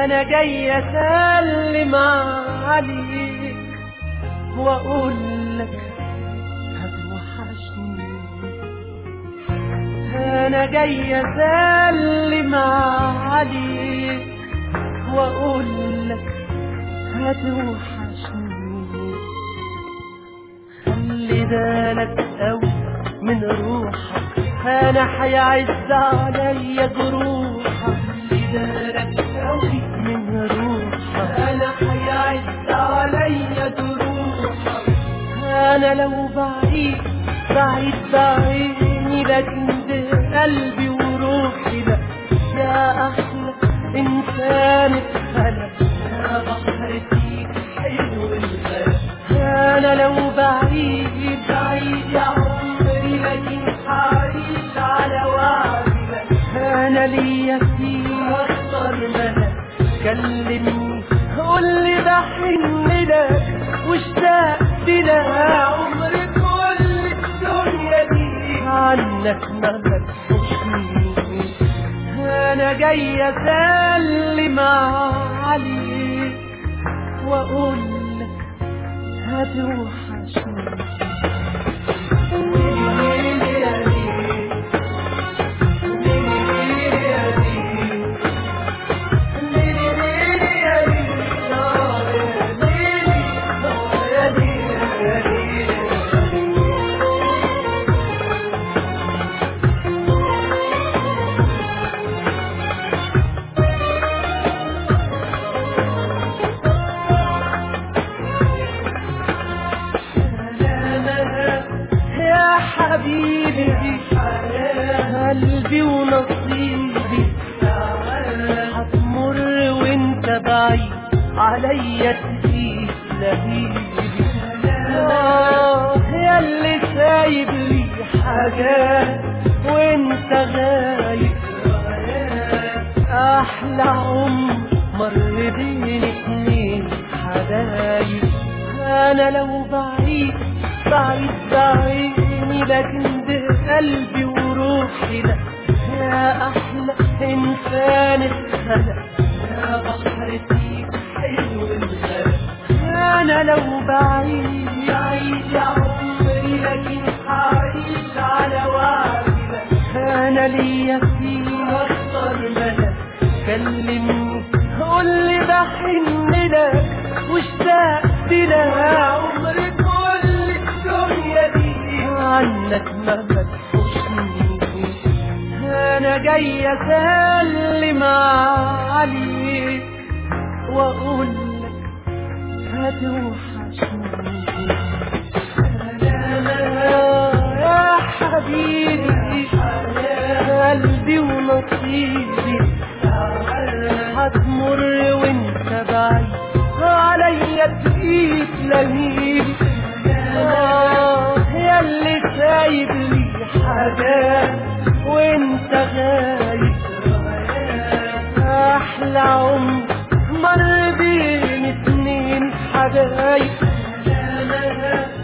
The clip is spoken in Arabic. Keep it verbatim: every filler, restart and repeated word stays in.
انا جاي اسلم عليك واقول لك هتوحشني. انا جاي اسلم عليك واقول لك هتوحشني. خلي بالك قوي من روحك، انا هيعز عليا جروحك. خلي بالك قوي من روحك، انا هيعز عليا جروحك. انا لو بعيد بعيد بعيني لكن بقلبي وروحي لك. يا احلى انسان اتخلق، يا بحر فيك حلو الغلا. انا لو بعيد بعيد يا عمري لكن حعيش على وعدي لك. انا ليا فيك اكتر ملك، كلمني قولي بحن لك واشتقت لك. عمري كل الدنيا دي عنك ما بتحشني. انا جاي اسلم عليك واقول لك هتوحشني. حبيبي قلبي ونصيبي هتمر وانت بعيد عليا تسيب لهيبي. آه يا اللي سايب لي حاجات وانت غايب. احلى عمر مر بين اتنين حبايب. انا لو بعيد بعيد بعيني لكن بقلبي وروحي لك. يا احلى انسان اتخلق، يا بحر فيك حلو الغلا. انا لو بعيد بعيد يا عمري لكن حعيش على وعدي لك. انا ليا فيك اكتر ملك، كلمني قولي بحن لك واشتقت لك. عمري كل الدنيا دي عنك ما بتحشني. انا جاي اسلم عليك واقول لك هتوحشني. يا حبيبي قلبي ونصيبي هتمر وانت بعيد عليا تقيت لهيبي. آه يا اللي سايب لي حاجات وانت غايب. احلى عمر مر بين اتنين حبايب.